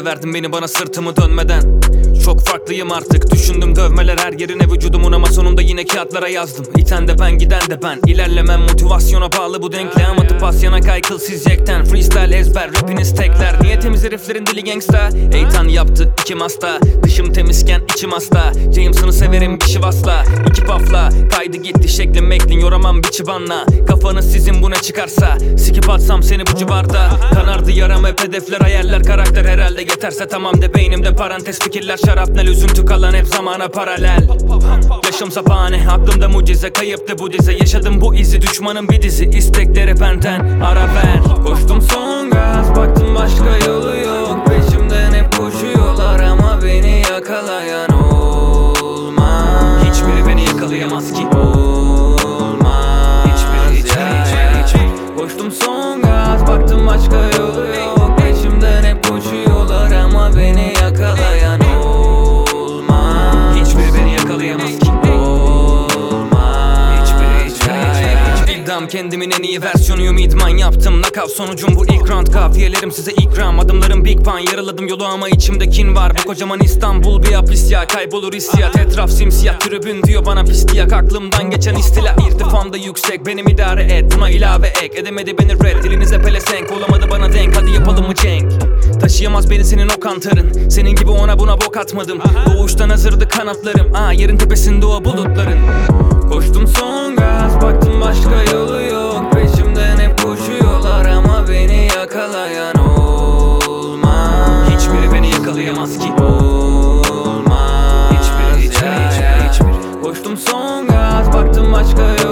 ele verdim beni bana sırtımı dönmeden. Çok farklıyım artık, düşündüm dövmeler her yerine vücudumun ama sonunda yine kağıtlara yazdım. İten de ben, giden de ben, ilerlemem motivasyona bağlı bu denklem. Atıp asyana kaykıl siz yekten, freestyle ezber rapiniz tekler. Niyetimiz heriflerin dili gangsta, Eytan yaptı içim hasta. Dışım temizken içim hasta, James'ını severim bir şivasla. İki pafla, kaydı gitti şeklim meklin yoramam bir çıbanla. Kafanız sizin bu ne çıkarsa, sikip atsam seni bu civarda. Kanardı yaram hep hedefler hayaller karakter herhalde yeterse tamam de beynimde parantez fikirler. Şarapnel üzüntü kalan hep zamana paralel. Yaşım sapane aklımda mucize kayıptı bu dize. Yaşadım bu izi düşmanın bir dizi istekleri benden ara ver. Koştum son gaz baktım başka yolu yok. Peşimden hep koşuyorlar ama beni yakalayan olmaz. Hiçbiri beni yakalayamaz ki. Olmaz. Hiçbiri. Koştum son gaz baktım başka yolu yok. Peşimden hep koşuyorlar ama beni yakalayan olmaz. Hiçbiri beni yakalayamaz ki. Kendimin en iyi versiyonuyum idman yaptım. Knockout sonucum bu ilk round. Kafiyelerim size ikram, adımlarım big pan. Yaraladım yolu ama içimde kin var. Bu kocaman İstanbul bir hapis ya, kaybolur hissiyat. Etraf simsiyah tribün diyor bana pistiyak. Aklımdan geçen istila irtifamda yüksek. Benim idare et buna ilave ek. Edemedi beni red, dilinize pelesenk. Olamadı bana denk, hadi yapalım mı cenk? Taşıyamaz beni senin o kantarın. Senin gibi ona buna bok atmadım. Doğuştan hazırdı kanatlarım. Yerin tepesinde o bulutların. Koştum son gaz baktım başka yolu yok. Peşimden hep koşuyorlar ama beni yakalayan olmaz. Hiçbiri beni yakalayamaz ki. Olmaz. Hiçbiri. Koştum son gaz baktım başka yolu